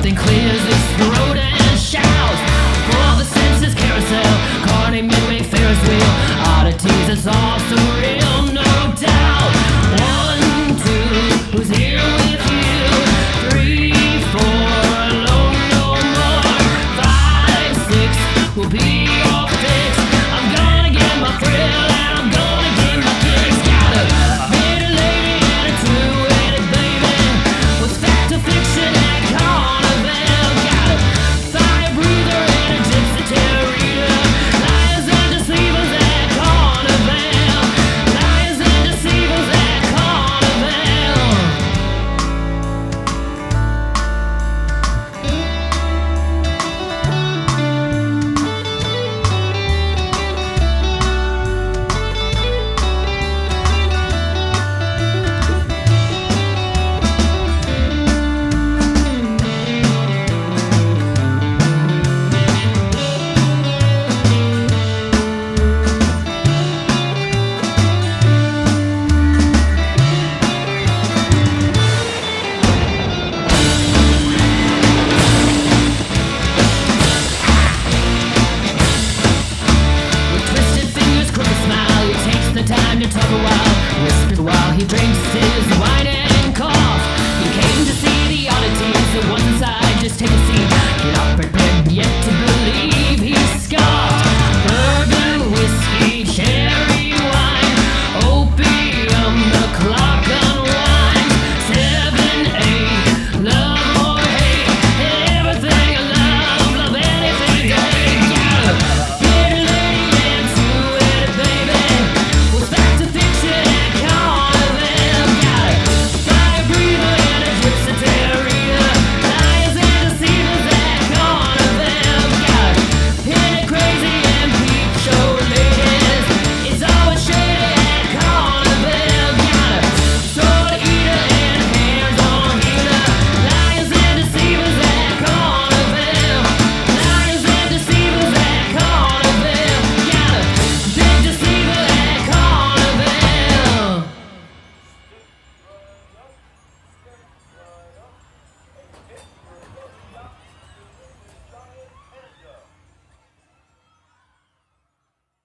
then clears his throat and shouts. For all the senses carousel, carny midway Ferris wheel, oddities, it's all surreal, no doubt. 1, 2, who's here with you? 3, 4, alone no more. 5, 6, will be your fix. I'm gonna get my thrill and I'm gonna get my kicks. Got a pretty lady and a two-headed baby, with fact or fiction and carnival. Got a fire breather and a gypsy tarot reader, liars and deceivers at carnival. Liars and deceivers at carnival. With twisted fingers, crooked smile, he takes the time to talk a while, whispered while he drinks his wine.